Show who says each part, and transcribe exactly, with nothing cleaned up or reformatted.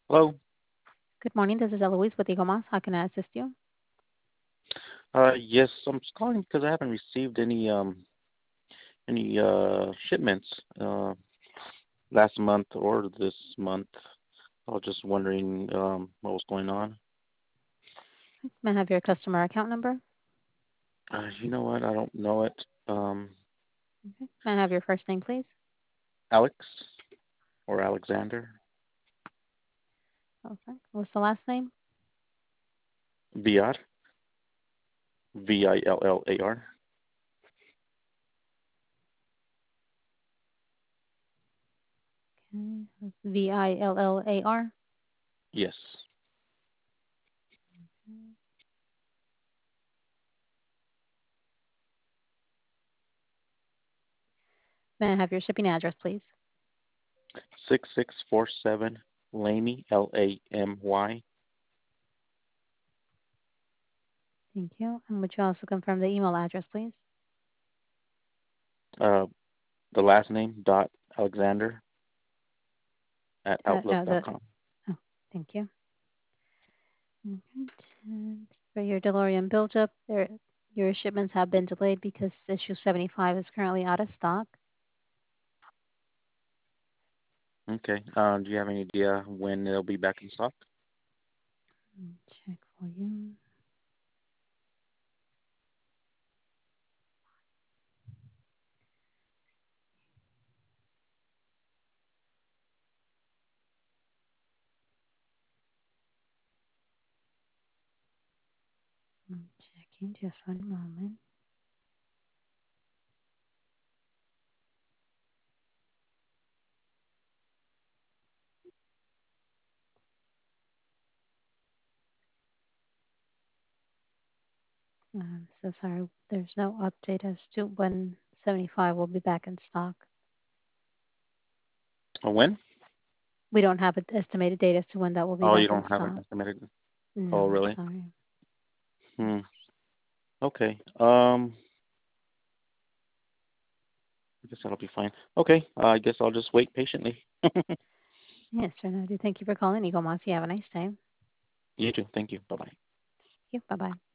Speaker 1: Hello.
Speaker 2: Good morning. This is Eloise with Eagle Moss. How can I assist you?
Speaker 1: Uh, yes, I'm just calling because I haven't received any um any uh shipments uh last month or this month. I was just wondering um what was going on.
Speaker 2: May I have your customer account number?
Speaker 1: Uh, you know what? I don't know it. Um,
Speaker 2: Okay. May I have your first name, please?
Speaker 1: Alex or Alexander
Speaker 2: Okay. What's the last name?
Speaker 1: Villar, V I L L A R.
Speaker 2: Okay. That's V I L L A R.
Speaker 1: Yes.
Speaker 2: May I have your shipping address, please?
Speaker 1: Six six four seven Lamy L A M Y.
Speaker 2: Thank you. And would you also confirm the email address, please?
Speaker 1: Uh, the last name dot Alexander at
Speaker 2: Uh,
Speaker 1: outlook
Speaker 2: no,
Speaker 1: dot
Speaker 2: the.
Speaker 1: com.
Speaker 2: Oh, thank you. Okay. And for your DeLorean buildup, there, your shipments have been delayed because issue seventy-five is currently out of stock.
Speaker 1: Okay. Uh, do you have any idea when it'll be back in stock?
Speaker 2: Let me check for you. I'm checking just one moment. I'm so sorry. There's no update as to when seventy-five will be back in stock.
Speaker 1: Or when?
Speaker 2: We don't have an estimated date as to when that will be
Speaker 1: Oh, you
Speaker 2: back in
Speaker 1: don't have an
Speaker 2: stock.
Speaker 1: estimated.
Speaker 2: No,
Speaker 1: Oh,
Speaker 2: I'm
Speaker 1: really?
Speaker 2: sorry.
Speaker 1: Hmm. Okay. Um, I guess that'll be fine. Okay. Uh, I guess I'll just wait patiently.
Speaker 2: Yes, sir. No, I do. Thank you for calling Eagle Moss. You have a nice day.
Speaker 1: You too. Thank you. Bye bye.
Speaker 2: Thank you. Bye bye.